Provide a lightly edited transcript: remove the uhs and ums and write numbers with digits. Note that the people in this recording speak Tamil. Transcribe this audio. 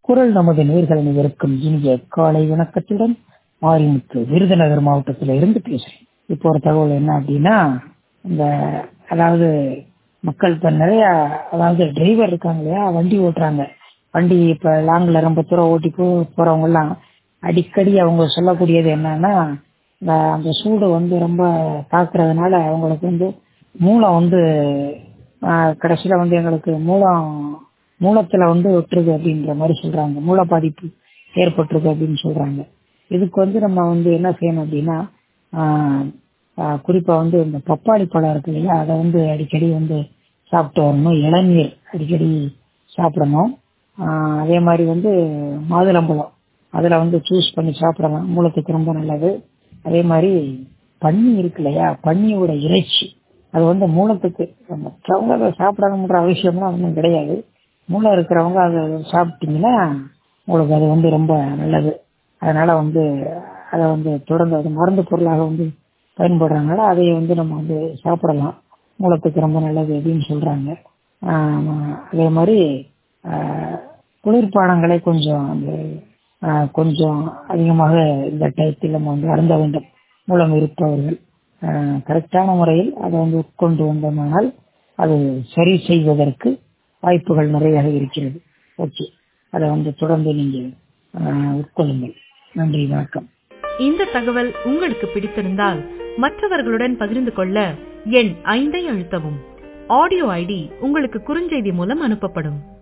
குரல் நமது நேர்கள் அனைவருக்கும் இனிய காலை வணக்கத்துடன் மாரிமுத்து விருதுநகர் மாவட்டத்தில் இருந்து பேசுறேன். இப்போ ஒரு தகவல் என்ன அப்படின்னா, இந்த அதாவது மக்கள் இப்ப நிறைய அதாவது டிரைவர் இருக்காங்க இல்லையா, வண்டி ஓட்டுறாங்க. வண்டி இப்ப லாங்ல ரொம்ப தூரம் ஓட்டி போறவங்க எல்லாம் அடிக்கடி அவங்க சொல்லக்கூடியது என்னன்னா, அந்த சூடு ரொம்ப தாக்குறதுனால அவங்களுக்கு மூலம் கடைசியில எங்களுக்கு மூலத்துல விட்டுருது அப்படின்ற மாதிரி சொல்றாங்க. மூல பாதிப்பு ஏற்பட்டுருது அப்படின்னு சொல்றாங்க. இதுக்கு நம்ம என்ன செய்யணும் அப்படின்னா, குறிப்பா இந்த பப்பாளி பழம் இருக்கு இல்லையா, அதை அடிக்கடி சாப்பிட்டு வரணும். இளநீர் அடிக்கடி சாப்பிடணும். அதே மாதிரி மாதுளம்பழம் அதுல சூஸ் பண்ணி சாப்பிடலாம், மூலத்துக்கு ரொம்ப நல்லது. அதே மாதிரி பன்னி இருக்கு இல்லையா, பன்னியோட இறைச்சி அது மூலத்துக்கு மற்றவங்க அதை சாப்பிடணுன்ற அவசியம்லாம் ஒன்றும் கிடையாது. மூளை இருக்கிறவங்க அதை சாப்பிட்டீங்கன்னா உங்களுக்கு அது ரொம்ப நல்லது. அதனால அதை தொடர்ந்து அது மருந்து பொருளாக பயன்படுறதுனால அதை நம்ம சாப்பிடலாம், மூலத்துக்கு ரொம்ப நல்லது அப்படின்னு சொல்றாங்க. அதே மாதிரி குளிர்பானங்களை கொஞ்சம் அதிகமாக இந்த டயத்தில் நம்ம அருந்த வேண்டும். மூலம் இருப்பவர்கள் கரெக்டான முறையில் அதை உட்கொண்டு வந்தோம்னால் அது சரி செய்வதற்கு வாய்ப்புகள் நிறைய இருக்கிறது. ஓகே, அதை தொடர்ந்து நீங்க உட்கொள்ளுங்கள். நன்றி, வணக்கம். இந்த தகவல் உங்களுக்கு பிடித்திருந்தால் மற்றவர்களுடன் பகிர்ந்து கொள்ள எண் 5 அழுத்தவும். ஆடியோ ஐடி உங்களுக்கு குறுஞ்செய்தி மூலம் அனுப்பப்படும்.